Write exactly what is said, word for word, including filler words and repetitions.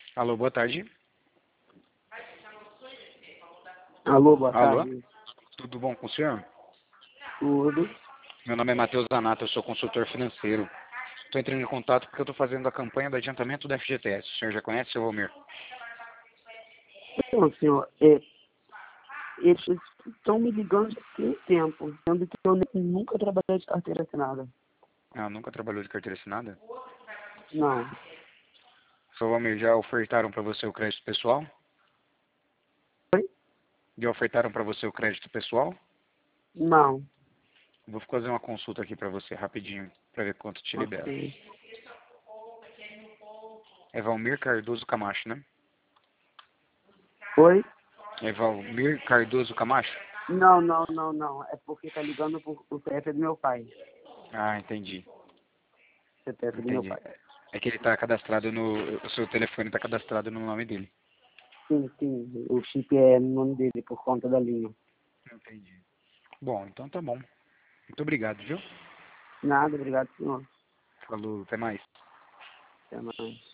Alô, boa tarde. Alô, boa Alô? tarde. Tudo bom com o senhor? Tudo. Meu nome é Matheus Zanato, eu sou consultor financeiro. Estou entrando em contato porque eu estou fazendo a campanha do adiantamento do F G T S. O senhor já conhece, seu Romir? Então, senhor, é, eles estão me ligando há tem tempo, sendo que eu nem- nunca trabalhei de carteira assinada. Ah, nunca trabalhou de carteira assinada? Não. Seu Romir, já ofertaram para você o crédito pessoal? Oi? Já ofertaram para você o crédito pessoal? Não. Vou fazer uma consulta aqui para você rapidinho, para ver quanto te libera. Ok. É Valmir Cardoso Camacho, né? Oi? É Valmir Cardoso Camacho? Não, não, não, não. É porque tá ligando por, o C P F do meu pai. Ah, entendi. C P F do meu Entendi. pai. É que ele está cadastrado no... O seu telefone está cadastrado no nome dele. Sim, sim. O chip é no nome dele por conta da linha. Entendi. Bom, então tá bom. Muito obrigado, viu? Nada, obrigado, senhor. Falou, até mais. Até mais.